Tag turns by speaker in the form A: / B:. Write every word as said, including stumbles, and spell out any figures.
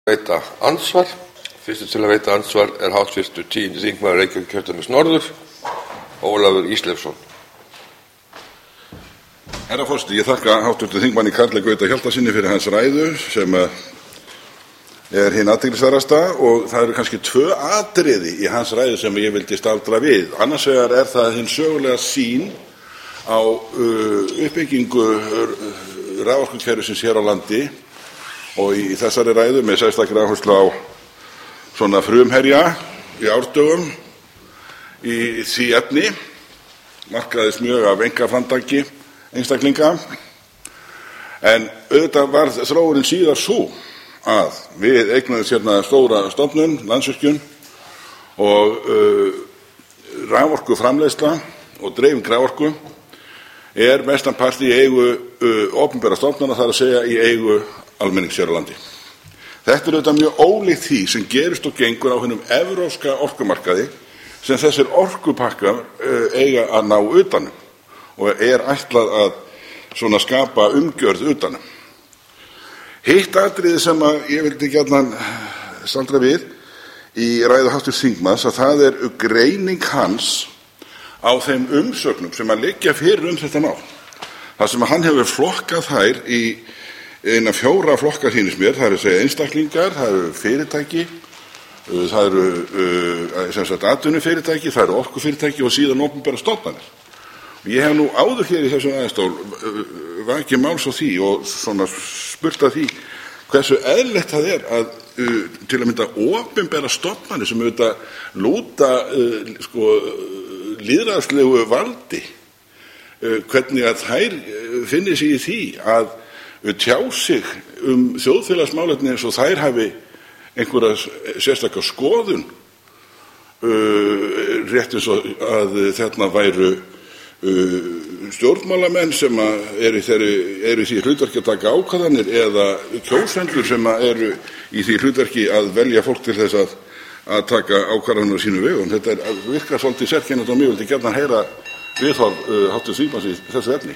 A: veita andsvar. Fyrstu til að veita andsvar er háttvirtur tíundi þingmaður Reykjavíkurkjördæmis norður, Ólafur Ísleifsson.
B: Herra forseti, ég þakka háttvirtum þingmanni Karli Gauta Hjaltasyni fyrir hans ræðu sem er hin athyglisverðasta, og það eru kannski tvö atriði í hans ræðu sem ég vildi staldra við. Annars vegar er það hin sögulega sýn á uh, uppbyggingu raforkukerfisins hér á landi, og í þessari ræðu með sérstakri áherslu á svona frumherja í árdögum í því efni, markaðist mjög af einkaframtaki einstaklinga, en auðvitað var þróunin síðar sú að við eignuðumst hérna stóra stofnun, Landsvirkjun, og uh, raforkuframleiðsla og dreifing raforku er mestanpart í eigu uh, opinberra stofnana, það er að segja í eigu almennings hér á landi. Þetta er auðvitað mjög ólíkt því sem gerist og gengur á hinum evrópska orkumarkaði sem þessir orkupakkar uh, eiga að ná utanum og er ætlað að svona skapa umgjörð utanum. Hitt atriði sem að ég vildi gjarnan staldra við í ræðu háttvirts þingmanns, að það er greining hans á þeim umsögnum sem að liggja fyrir um þetta mál. Það sem að hann hefur flokkað þær í eina fjóra flokka sýnist mér, það eru að segja einstaklingar, það eru fyrirtæki, það eru uh, sem sagt atvinnufyrirtæki, það eru orkufyrirtæki og síðan opinberar stofnanir. Ég hef nú áður hér í þessum aðstól vakið máls á því og svona spurt að því hversu eðlilegt það er að uh, til að mynda opinberar stofnanir sem auðvitað lúta uh, sko, lýðræðislegu valdi, uh, hvernig að þær finni sig í því að tjá sig um þjóðfélagsmálefni eins og þær hafi einhverja sérstakka skoðun, uh, rétt eins og að þarna væru uh, stjórnmálamenn sem eru í, þeirri, eru í því hlutverki að taka ákvarðanir, eða kjósendur sem eru í því hlutverki að velja fólk til þess að, að taka ákvarðanir á sínu vegum. Þetta er, virkar svolítið sérkennandi og mjög vildi gjarnan heyra viðhorf uh, háttvirts þingmanns í þessu efni.